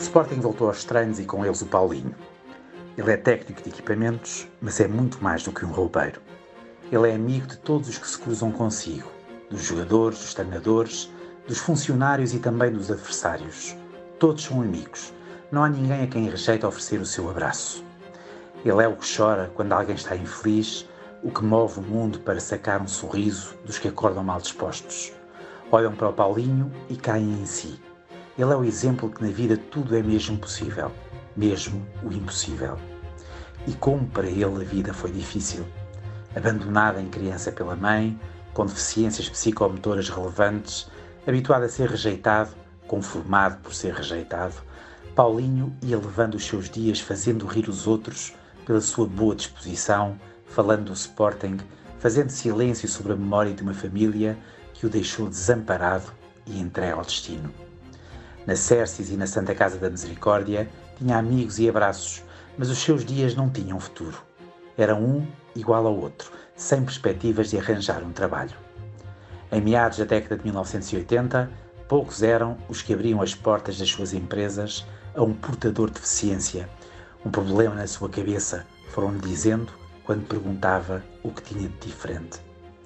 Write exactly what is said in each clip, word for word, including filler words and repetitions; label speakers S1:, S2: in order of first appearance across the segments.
S1: Sporting voltou aos treinos e com eles o Paulinho. Ele é técnico de equipamentos, mas é muito mais do que um roupeiro. Ele é amigo de todos os que se cruzam consigo, dos jogadores, dos treinadores, dos funcionários e também dos adversários. Todos são amigos. Não há ninguém a quem rejeita oferecer o seu abraço. Ele é o que chora quando alguém está infeliz, o que move o mundo para sacar um sorriso dos que acordam mal dispostos. Olham para o Paulinho e caem em si. Ele é o exemplo que na vida tudo é mesmo possível, mesmo o impossível. E como para ele a vida foi difícil. Abandonado em criança pela mãe, com deficiências psicomotoras relevantes, habituado a ser rejeitado, conformado por ser rejeitado, Paulinho ia levando os seus dias fazendo rir os outros pela sua boa disposição, falando do Sporting, fazendo silêncio sobre a memória de uma família que o deixou desamparado e entregue ao destino. Na Sércis e na Santa Casa da Misericórdia tinha amigos e abraços, mas os seus dias não tinham futuro. Era um igual ao outro, sem perspectivas de arranjar um trabalho. Em meados da década de mil novecentos e oitenta, poucos eram os que abriam as portas das suas empresas a um portador de deficiência. Um problema na sua cabeça, foram-lhe dizendo quando perguntava o que tinha de diferente.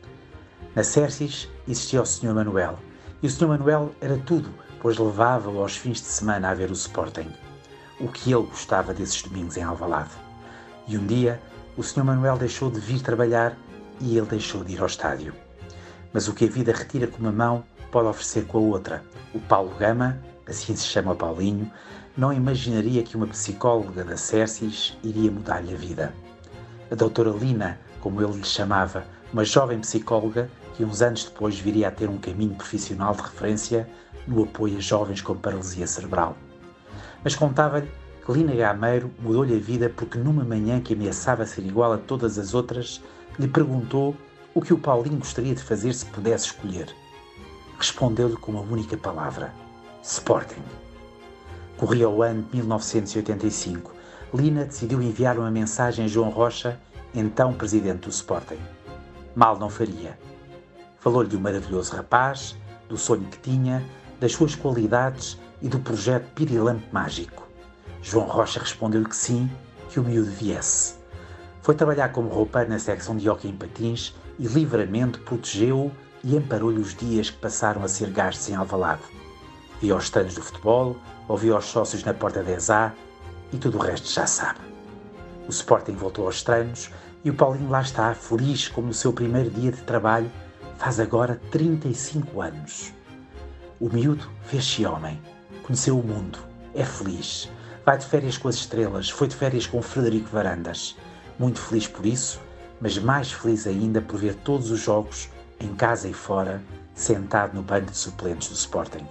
S1: Na Sércis existia o senhor Manuel, e o senhor Manuel era tudo, pois levava-o aos fins de semana a ver o Sporting. O que ele gostava desses domingos em Alvalade. E um dia, o senhor Manuel deixou de vir trabalhar e ele deixou de ir ao estádio. Mas o que a vida retira com uma mão, pode oferecer com a outra. O Paulo Gama, assim se chama o Paulinho, não imaginaria que uma psicóloga da Sércis iria mudar-lhe a vida. A doutora Lina, como ele lhe chamava, uma jovem psicóloga que uns anos depois viria a ter um caminho profissional de referência no apoio a jovens com paralisia cerebral. Mas contava-lhe que Lina Gameiro mudou-lhe a vida porque numa manhã que ameaçava ser igual a todas as outras, lhe perguntou o que o Paulinho gostaria de fazer se pudesse escolher. Respondeu-lhe com uma única palavra: Sporting. Corria o ano de mil novecentos e oitenta e cinco. Lina decidiu enviar uma mensagem a João Rocha, então presidente do Sporting. Mal não faria. Falou-lhe do maravilhoso rapaz, do sonho que tinha, das suas qualidades e do projeto Pirilampo Mágico. João Rocha respondeu-lhe que sim, que o miúdo viesse. Foi trabalhar como roupeiro na secção de hóquei em patins e livremente protegeu-o e amparou-lhe os dias que passaram a ser gastos em Alvalade. Via os treinos do futebol, ouvia os sócios na porta dez A e tudo o resto já sabe. O Sporting voltou aos treinos e o Paulinho lá está, feliz como no seu primeiro dia de trabalho, faz agora trinta e cinco anos. O miúdo fez-se homem, conheceu o mundo, é feliz, vai de férias com as estrelas, foi de férias com Frederico Varandas. Muito feliz por isso, mas mais feliz ainda por ver todos os jogos, em casa e fora, sentado no banco de suplentes do Sporting.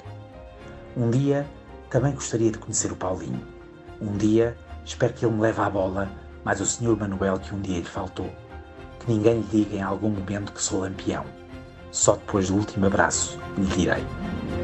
S1: Um dia, também gostaria de conhecer o Paulinho. Um dia, espero que ele me leve à bola, mais o senhor Manuel que um dia lhe faltou. Que ninguém lhe diga em algum momento que sou lampião. Só depois do último abraço lhe direi.